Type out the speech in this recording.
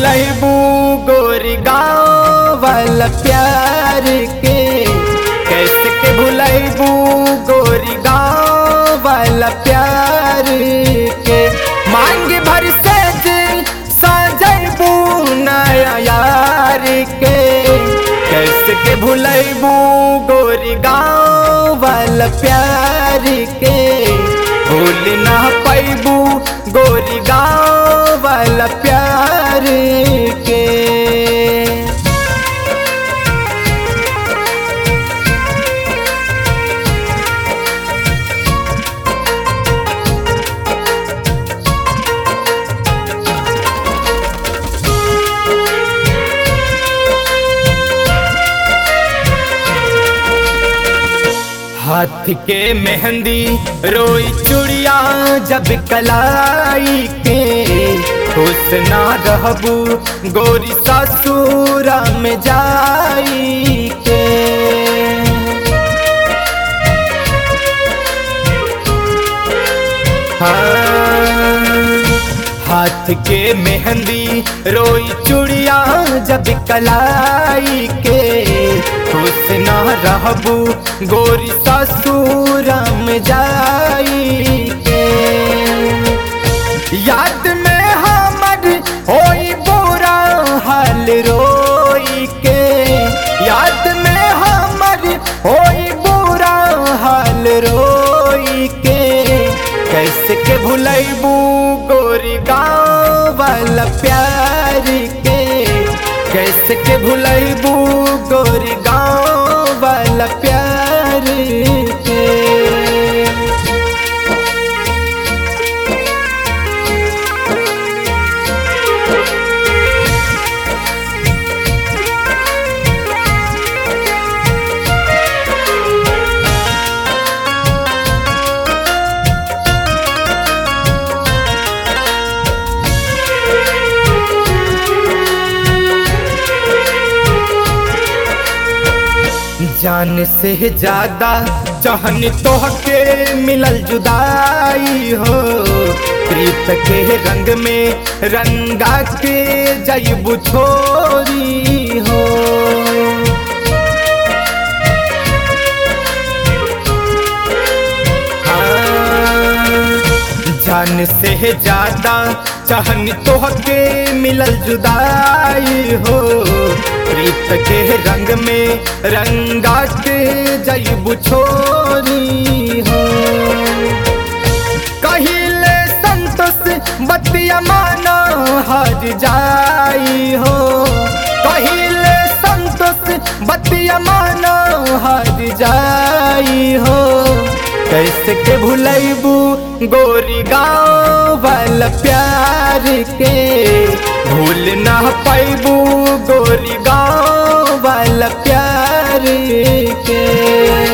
भुलाइबू गोरी गाँव वाला प्यार के, कैसे के भुलाइबू गोरी गाँव वाला प्यार के। मांग भर से सजैबू नया यार के, कैसे के भुलाइबू गोरी गाँव वाला प्यार के। भूल ना पैबू गोरी गाँव वाला प्यार के। हाथ के मेहंदी रोई चूड़िया जब कलाई के, खुश ना रहबू गोरी ससुरा में जाई के। हाथ के मेहंदी रोई चूड़िया जब कलाई के, खुश ना रहबू गोरी ससुरा में जाई के। याद में हमर होई बुरा हाल रोई के, याद में हमर होई बुरा हाल रोई के। कैसे के भुलाइबू गोरी गाँव वाला प्यार के, कैसे के भुलाइबू गोरी गाँव वाला प्यार के। जान से ज्यादा चाहनी तोहके मिलल जुदाई हो, प्रीत के रंग में रंगा के जाइबू छोरी हो। जान से ज्यादा चाहनी तोहके मिलल जुदाई हो, प्रीत के रंग में रंगा के जाइबू छोरी हो। कहिले संतोष बतिया माना हर जाई हो, कहिले संतोष बतिया माना हर जाई हो। कैसे के भुलाइबू गोरी गाँव वाला प्यार के, भूल ना पैबू गोरी गाँव वाला प्यार के।